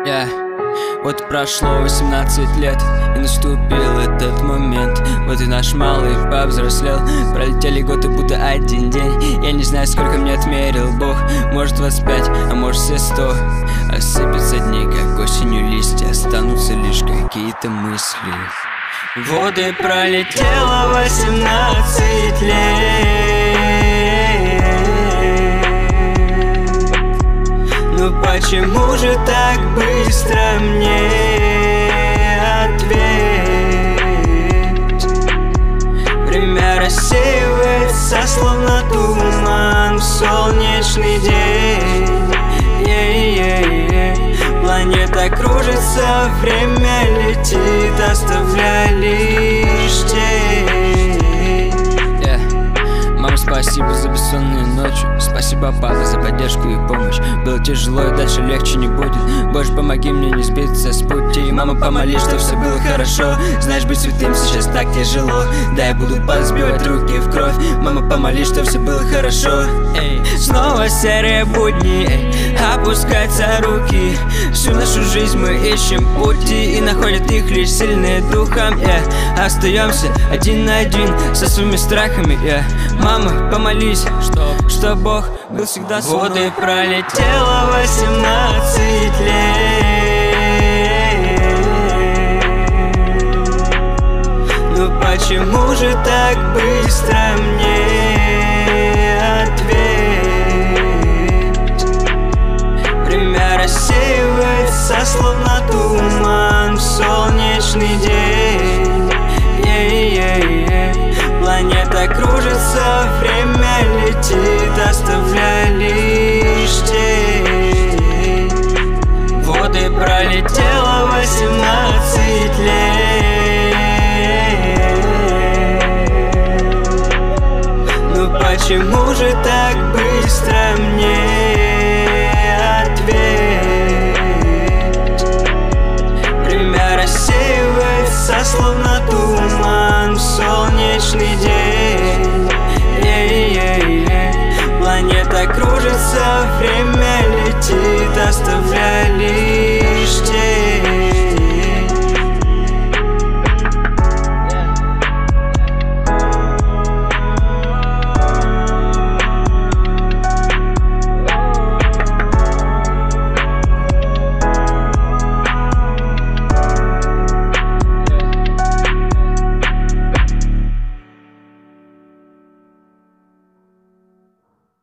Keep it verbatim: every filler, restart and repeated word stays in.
Yeah. Вот прошло восемнадцать лет, и наступил этот момент. Вот и наш малый повзрослел. Пролетели годы, будто один день. Я не знаю, сколько мне отмерил Бог. Может двадцать пять, а может все сто. Осыпятся дни, как осенью листья. Останутся лишь какие-то мысли. Годы пролетело восемнадцать лет. Ну почему же так быстро мне ответь? Время рассеивается, словно туман в солнечный день. Е-е-е. Планета кружится, время летит, оставляя лишь тень. Yeah. Мама, спасибо за бессонные ночи. Спасибо, папа, за поддержку и помощь. Было тяжело, и дальше легче не будет. Боже, помоги мне не сбиться с пути. Мама, помолись, чтобы все было хорошо. Знаешь, быть святым сейчас так тяжело. Да, я буду подсбивать руки в кровь. Мама, помолись, чтобы все было хорошо. Эй. Снова серые будни, эй. Опускаются руки. Всю нашу жизнь мы ищем пути, и находят их лишь сильные духом. Yeah. Остаемся один на один со своими страхами. Yeah. Мама, помолись, что, что Бог был всегда с мной. Годы пролетело восемнадцать лет. Ну почему же так быстро мне ответь? Время рассеивается, словно туман в солнечный день. Е-е-е. Планета кружится, время летит, оставляя лишь тень. Годы пролетело восемнадцать лет. Ну почему же так